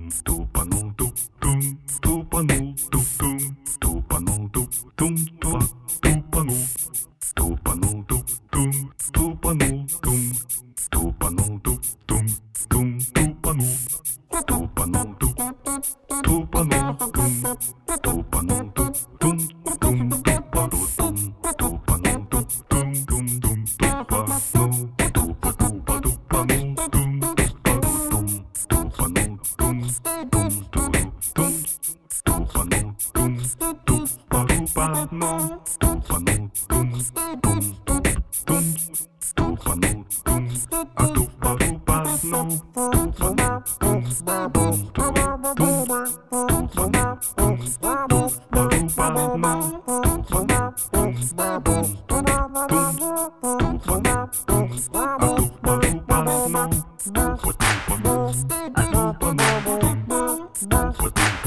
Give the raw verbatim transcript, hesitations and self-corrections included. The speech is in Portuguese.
Tupanum tum tum, tupanum tum tum, tupanum tum tum tum, tupanum, tupanum tum tum, tupanum tum, tupanum tum tum tum, tupanum, tupanum tum, tupanum tum, tupanum tum tum tum, tupanum tum, tupanum tum tum tum tum, tupanum, tupa tupa tupanum tum, tupanum tum, tupanum tum tum turu tum, tupanum tum tuparupanum, tupanum tum tum tum tum, tupanum tum atuparupanum, tupanum tum tum turu tum, tupanum tum tuparupanum, tupanum tum tum turu tum, tupanum tum atuparupanum, tupanum tum atupanum tum, tupanum